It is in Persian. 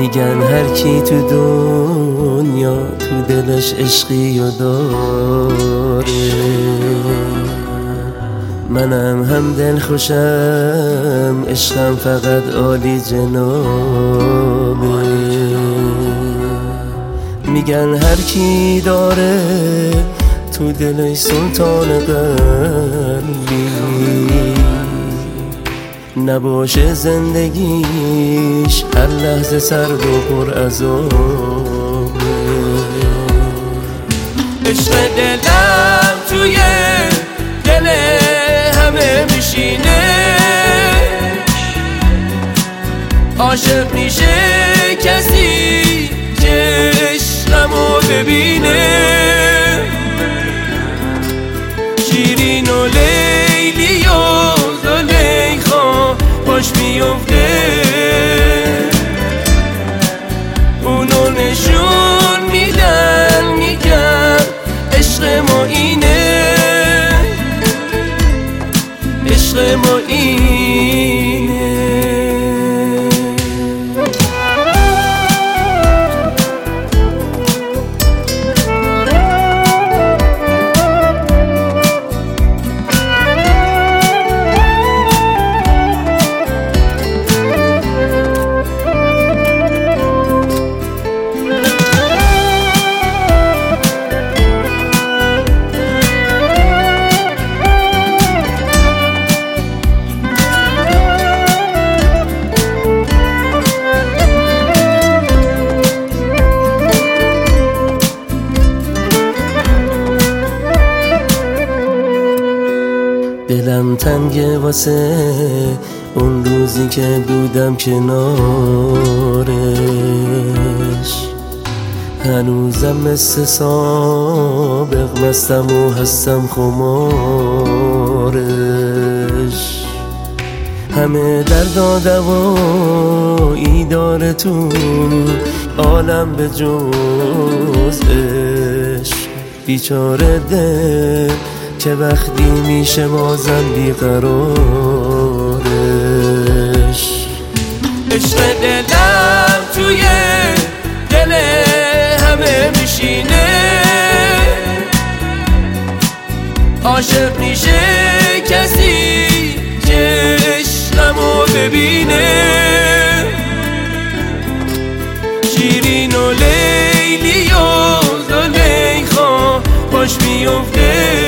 میگن هر کی تو دنیا تو دلش عشقی و داره، منم هم دل خوشم، عشقم فقط عالی جنابه. میگن هر کی داره تو دلش سلطان قلبی، نباشه زندگیش هر لحظه سرد و پر عذابه. عشق دلم توی دل همه میشینه، عاشق میشه کسی که عشقمو ببینه. شیرین و لیلی و زلیخا باش میفته، اونو نشون میدن میگن عشق ما اینه، عشق ما اینه. دلم تنگه واسه اون روزی که بودم کنارش، هنوزم مثل سابق مستم و هستم خمارش. همه درد و دوایی داره تو عالم به جز عشق، بیچاره دل که وقتی میشه بازم بیقرارش. عشق دلم توی دل همه میشینه، عاشق میشه کسی که عشقمو ببینه. شیرین و لیلی و زلیخا باش میفته،